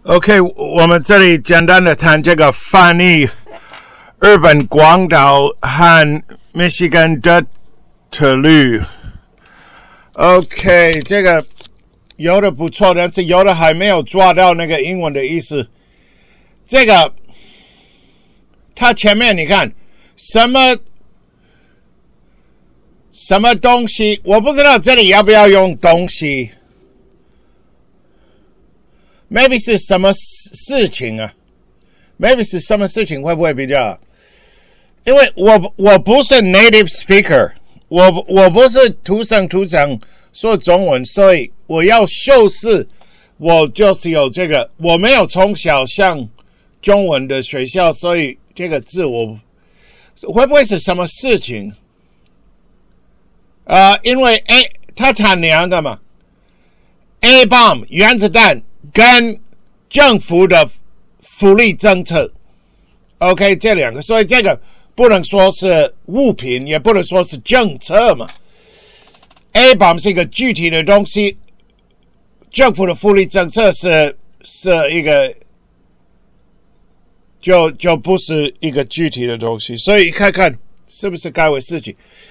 OK， 我们这里简单的谈这个翻译日本广岛和密西根的特律。OK， 这个有的不错，但是有的还没有抓到那个英文的意思。这个它前面你看什么东西，我不知道这里要不要用东西。maybe 是什么事情啊 ？maybe 是什么事情会不会比较好？因为我不是 native speaker， 我不是土生土长说中文，所以我要修饰，我就是有这个，我没有从小上中文的学校，所以这个字我会不会是什么事情？因为它谈两个嘛 ，A bomb 原子弹。跟政府的福利政策 ，OK， 这两个，所以这个不能说是物品，也不能说是政策嘛。A bomb 是一个具体的东西，政府的福利政策是一个就不是一个具体的东西，所以看看是不是该为事情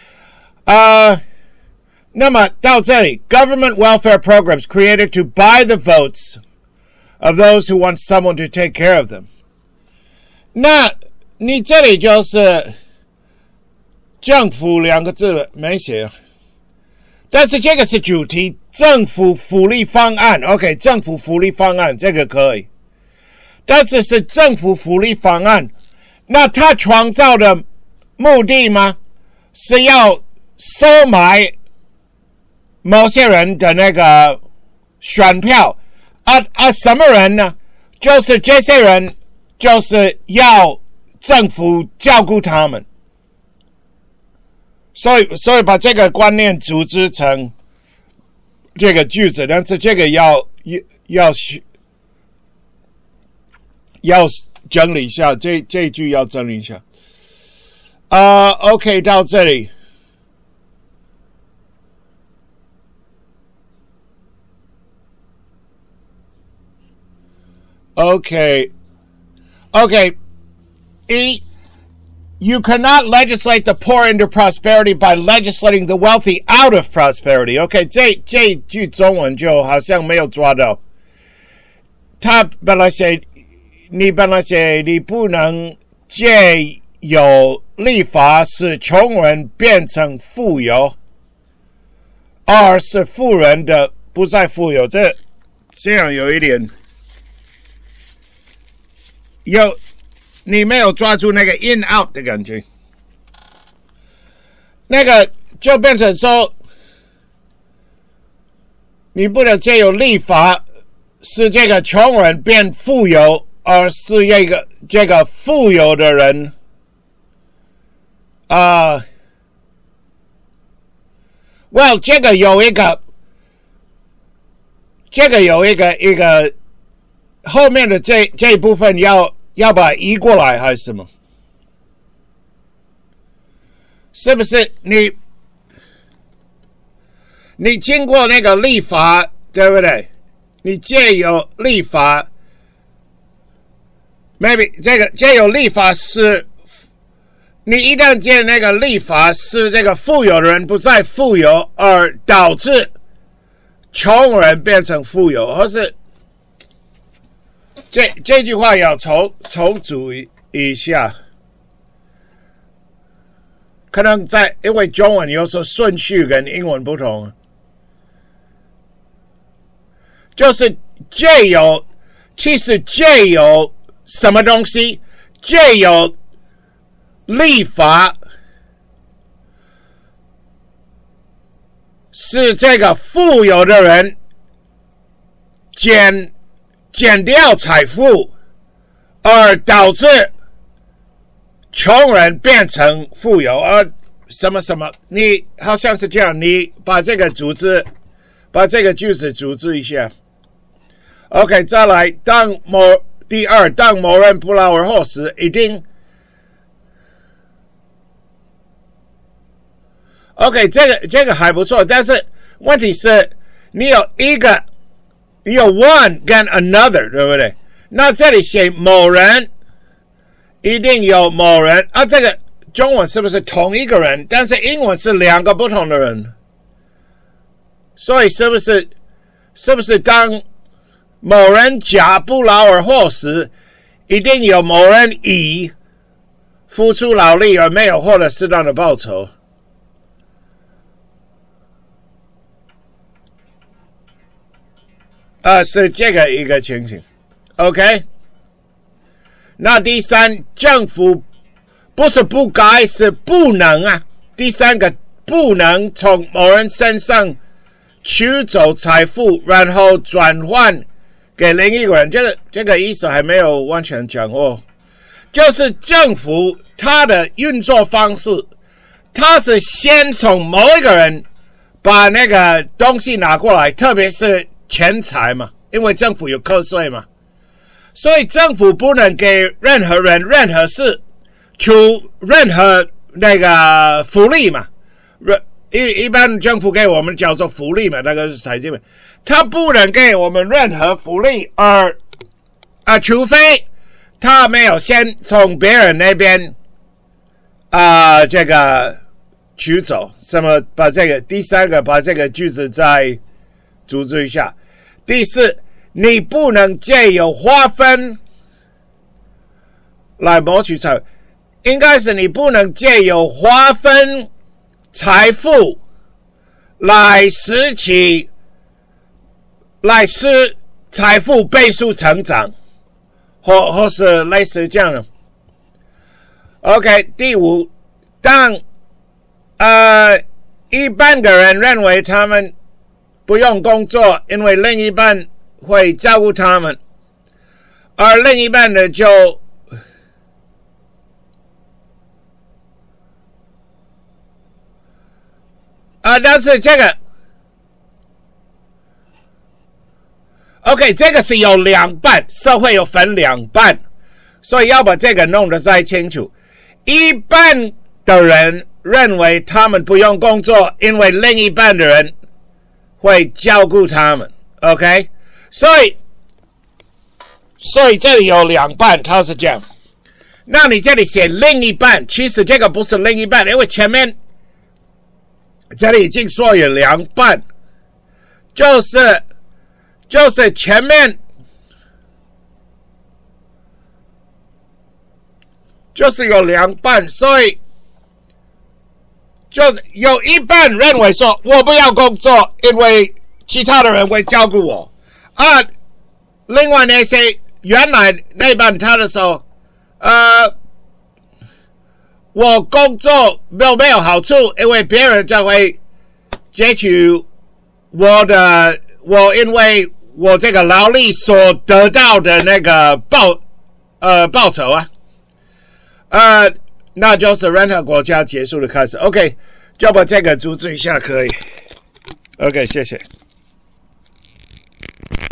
那么到这里 ，government welfare programs created to buy the votes of those who want someone to take care of them。那你这里就是政府两个字没写，但是这个是主题，政府福利方案。OK， 政府福利方案这个可以，但是是政府福利方案，那他创造的目的吗？是要收买某些人的那个选票什么人呢？就是这些人，就是要政府照顾他们，所以把这个观念组织成这个句子，但是这个要整理一下，这一句要整理一下。OK， 到这里。Okay. You cannot legislate the poor into prosperity by legislating the wealthy out of prosperity. OK， 这句中文就好像没有抓到。他本来写你不能借由立法使穷人变成富有，而是富人的不再富有。这样有一点。你没有抓住那个 in out 的感觉，那个就变成说，你不能借由立法使这个穷人变富有，而是这个富有的人well 这个有一个后面的这一部分要把它移过来还是什么？是不是你经过那个立法，对不对？你借由立法 ，maybe 借由立法是，你一旦借那个立法是这个富有的人不再富有，而导致穷人变成富有，或是。这句话要重组一下，可能因为中文有时候顺序跟英文不同，就是其实借由什么东西，借由立法，是这个富有的人减掉财富，而导致穷人变成富有，而什么，你好像是这样，你把这个句子组织一下。OK， 再来，第二，当某人不劳而获时，一定。OK， 这个还不错，但是问题是，你有 one 跟 another， 对不对？ 那这里写某人，一定有某人啊。这个中文是不是同一个人？但是英文是两个不同的人，所以是不是当某人甲不劳而获时，一定有某人乙付出劳力而没有获得适当的报酬？是这个一个情形 ，OK。那第三，政府不是不该，是不能啊。第三个，不能从某人身上取走财富，然后转换给另一个人。这个意思还没有完全掌握。就是政府它的运作方式，它是先从某一个人把那个东西拿过来，特别是钱财嘛，因为政府有课税嘛，所以政府不能给任何人、任何事出任何那个福利嘛。一般政府给我们叫做福利嘛，那个是财政嘛，他不能给我们任何福利，除非他没有先从别人那边这个取走。什么？把这个第三个，把这个句子再组织一下。第四，你不能借由划分来谋取财富，应该是你不能借由划分财富来使财富倍数成长，或是类似这样的。OK， 第五，当一半的人认为他们不用工作，因为另一半会照顾他们，而另一半的就但是这个 OK， 这个是有两半，社会有分两半，所以要把这个弄得再清楚。一半的人认为他们不用工作，因为另一半的人会照顾他们 ，OK， 所以这里有两半，它是这样。那你这里写另一半，其实这个不是另一半，因为前面这里已经说有两半，就是前面就是有两半，所以就是有一半认为说我不要工作，因为其他的人会照顾我，另外那些原来那半他的说我工作没有好处，因为别人就会截取我因为我这个劳力所得到的那个报酬啊，那就是任何国家结束的开始。OK， 就把这个组织一下可以。OK， 谢谢。